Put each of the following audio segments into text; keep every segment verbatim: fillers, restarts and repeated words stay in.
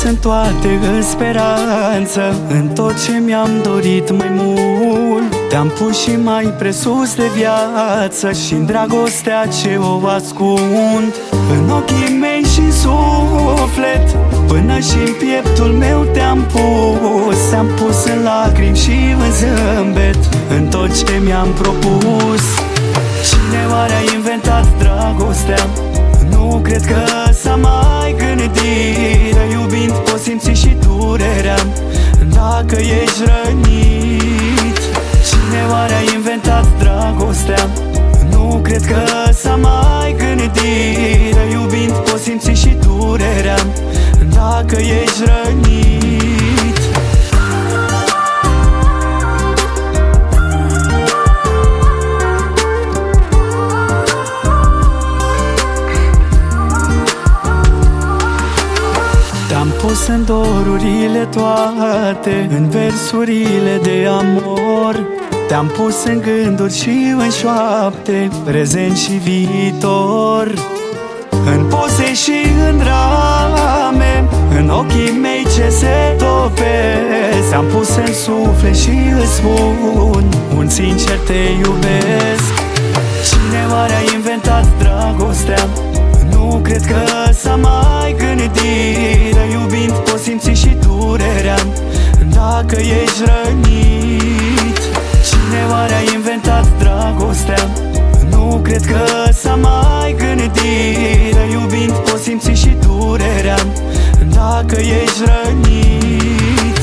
în toate în speranță, în tot ce mi-am dorit mai mult. Te-am pus și mai presus de viață și în dragostea ce o ascund. În ochii mei și în suflet, până și în pieptul meu te-am pus. Te-am pus în lacrimi și în zâmbet, în tot ce mi-am propus. Cine oare a inventat dragostea? Nu cred că s-a mai gândit. Iubind poți simți și durerea dacă ești rănit. Cine oare a inventat dragostea? Nu cred că s-a mai gândit. Iubind poți simți și durerea dacă ești rănit. Te-am pus în dorurile toate, în versurile de amor. Te-am pus în gânduri și în șoapte, prezent și viitor. În poze și în drame, în ochii mei ce se topesc. Te-am pus în suflet și îți spun, un sincer te iubesc. Cine oare a inventat dragostea? Nu cred că s-a mai gândit. Iubind poți simți și durerea dacă ești rănit. Cine oare a inventat dragostea? Nu cred că s-a mai gândit. Iubind poți simți și durerea dacă ești rănit.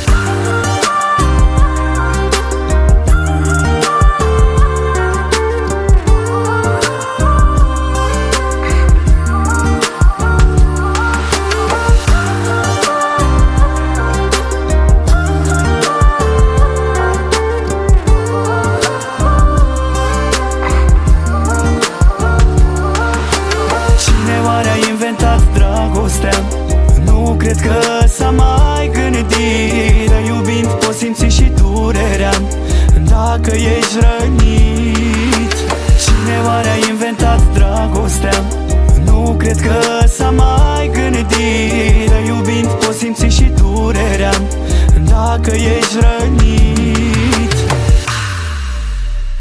Dragostea, nu cred că s-a mai gândit. Iubind poți simți și durerea dacă ești rănit.